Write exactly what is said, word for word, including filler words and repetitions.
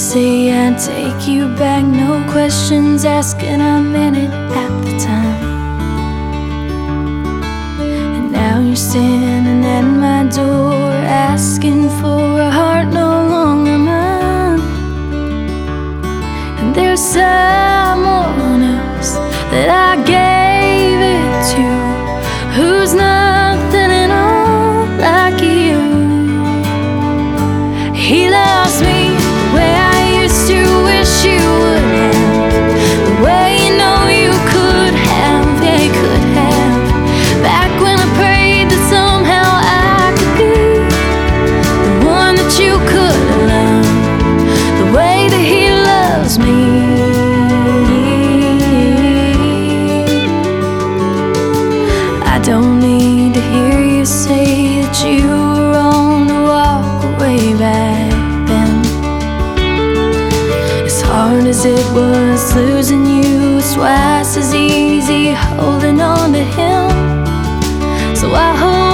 say I'd take you back, no questions asked, and I meant it at the time. And now you're standing at my door, asking for a heart no longer mine. And there's someone else that I gave it to, who's nothing at all like you. He loves me the way I used to wish you would have, the way you know you could have, yeah, you could have. Back when I prayed that somehow I could be the one that you could love, the way that he loves me. I don't need to hear you say that you were wrong to walk away back then. As hard as it was losing you, it's twice as easy holding on to him. So I hold